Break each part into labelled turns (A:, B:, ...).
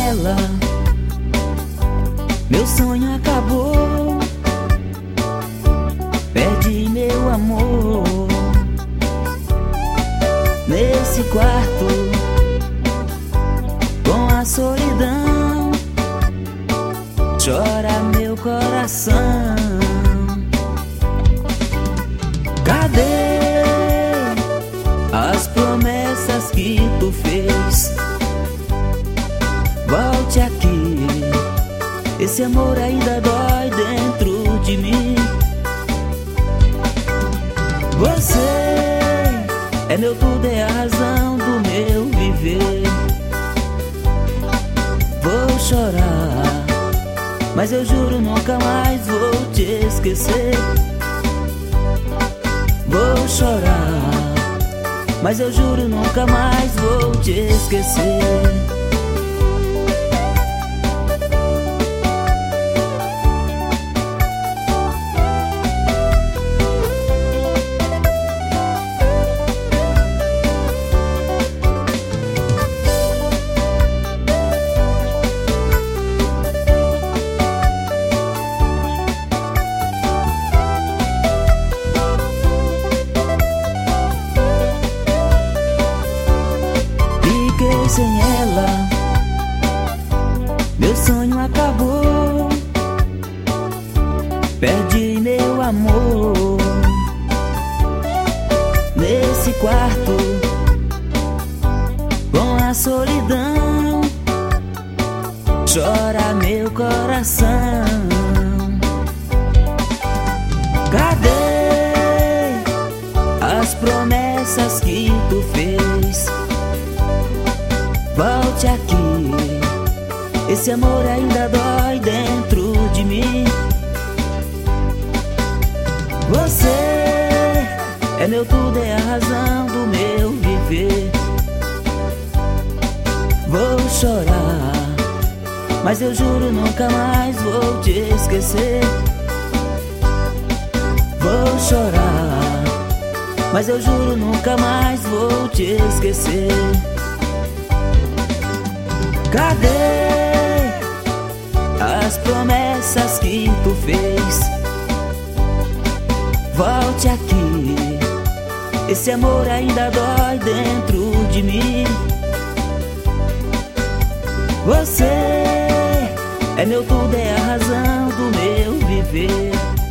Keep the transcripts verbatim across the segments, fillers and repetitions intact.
A: ela, meu sonho acabou. Perdi meu amor nesse quarto com a solidão. Chora meu coração. Cadê as promessas que tu fez? Volte aqui, esse amor ainda dói dentro de mim. Você é meu tudo, é a razão do meu viver. Vou chorar, mas eu juro nunca mais vou te esquecer. Vou chorar, mas eu juro nunca mais vou te esquecer. Sem ela, meu sonho acabou. Perdi meu amor nesse quarto com a solidão. Chora meu coração. Cadê as promessas que tu fez? Volte aqui, esse amor ainda dói dentro de mim. Você é meu tudo, é a razão do meu viver. Vou chorar, mas eu juro nunca mais vou te esquecer. Vou chorar, mas eu juro nunca mais vou te esquecer. Cadê as promessas que tu fez? Volte aqui, esse amor ainda dói dentro de mim. Você é meu tudo, é a razão do meu viver.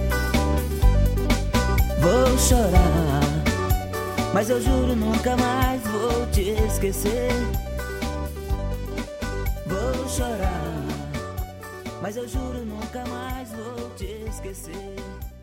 A: Vou chorar, mas eu juro nunca mais vou te esquecer. Vou chorar, mas eu juro nunca mais vou te esquecer.